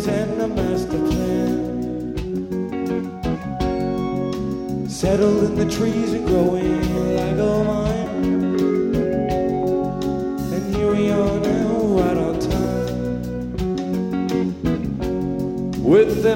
ways and a master plan. Settled in the trees and growing like a